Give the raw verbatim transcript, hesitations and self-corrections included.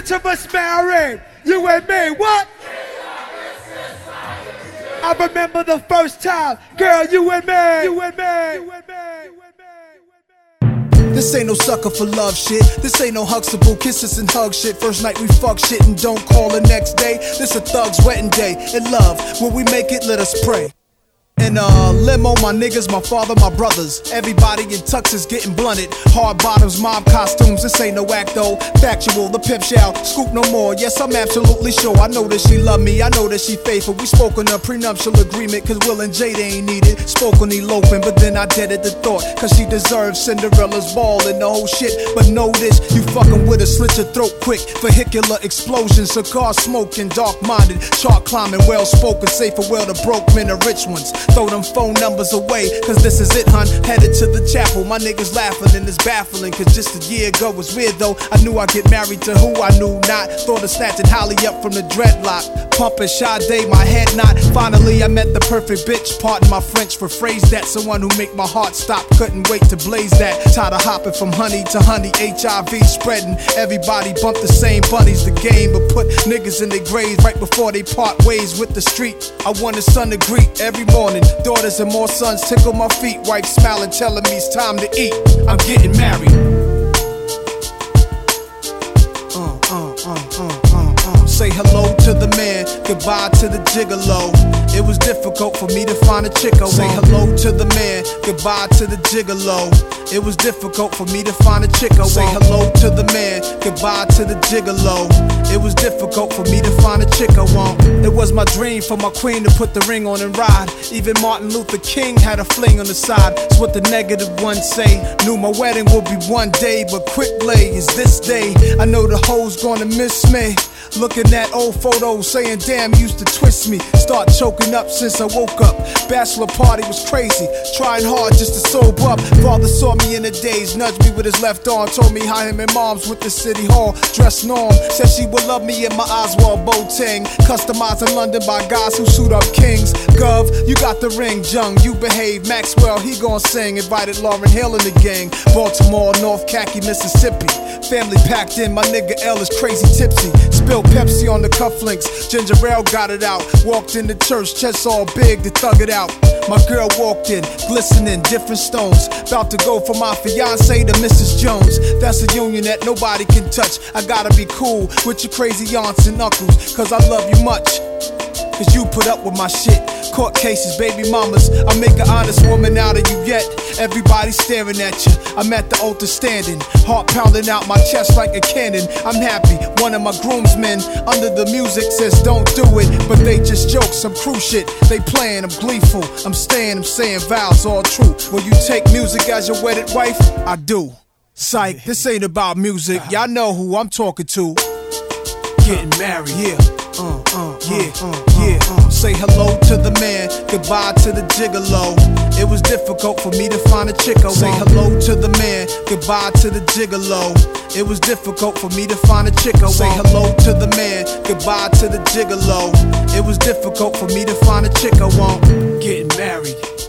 Picture us married, you and me, what? I remember the first time, girl, you and me, you and me, you and me. This ain't no sucker for love shit. This ain't no Huxtable kisses and hug shit. First night we fuck shit and don't call the next day. This a thug's wedding day. In love, when we make it, let us pray. In a limo, my niggas, my father, my brothers. Everybody in tux is getting blunted. Hard bottoms, mob costumes, this ain't no act though. Factual, the pimp shall scoop no more. Yes, I'm absolutely sure. I know that she love me, I know that she faithful. We spoke on a prenuptial agreement, cause Will and Jada ain't needed. Spoke on eloping, but then I deaded the thought, cause she deserves Cinderella's ball and the whole shit. But know this, you fucking with her, slit your throat quick. Vehicular explosion, cigar smoking, dark-minded, chart climbing, well-spoken, safe for well the broke men, the rich ones. Throw them phone numbers away, cause this is it, hun. Headed to the chapel, my niggas laughing and it's baffling, cause just a year ago was weird though. I knew I'd get married to who I knew not. Thought of snatching Holly up from the dreadlock, pumping Sade, my head knot. Finally I met the perfect bitch, pardon my French for phrase that. Someone who make my heart stop, couldn't wait to blaze that. Tired of hopping from honey to honey, H I V spreading. Everybody bump the same bunnies, the game, but put niggas in their graves right before they part ways with the street. I want a son to greet every morning. Daughters and more sons tickle my feet. Wife smiling, telling me it's time to eat. I'm getting married. Uh, uh, uh, uh, uh, uh. Say hello to the man, goodbye to the gigolo. It was difficult for me to find a chick I want. Say hello to the man, goodbye to the gigolo. It was difficult for me to find a chick I want. Say hello to the man, goodbye to the gigolo. It was difficult for me to find a chick I want. It was my dream for my queen to put the ring on and ride. Even Martin Luther King had a fling on the side. It's what the negative ones say. Knew my wedding would be one day, but quick lay is this day. I know the hoes gonna miss me. Looking at old photos, saying damn, used to twist me. Start choking up since I woke up. Bachelor party was crazy, trying hard just to sober up. Father saw me in the days, nudged me with his left arm. Told me how him and mom's with the city hall. Dressed norm, said she would love me in my Oswald Boateng. Customized in London by guys who suit up kings. Gov, you got the ring, Jung, you behave. Maxwell, he gon' sing. Invited Lauryn Hill in the gang. Baltimore, North Khaki, Mississippi. Family packed in, my nigga L is crazy tipsy. Spilled Pepsi on the cufflinks, ginger ale got it out. Walked in the church, chest all big to thug it out. My girl walked in, glistening, different stones. About to go from my fiance to Missus Jones. That's a union that nobody can touch. I gotta be cool with your crazy aunts and uncles, cause I love you much, cause you put up with my shit. Court cases, baby mamas, I make an honest woman out of you yet. Everybody staring at you, I'm at the altar standing. Heart pounding out my chest like a cannon. I'm happy, one of my groomsmen under the music says don't do it. But they just joke, some crew shit, they playing, I'm gleeful. I'm staying, I'm saying vows, all true. Will you take music as your wedded wife? I do. Psych, this ain't about music, y'all know who I'm talking to. Getting married, yeah. Uh, uh, yeah, uh, yeah. Uh, say hello to the man, goodbye to the gigolo. It was difficult for me to find a chick I want. Say hello to the man, goodbye to the gigolo. It was difficult for me to find a chick I want. Say hello to the man, goodbye to the gigolo. It was difficult for me to find a chick I want. Getting married.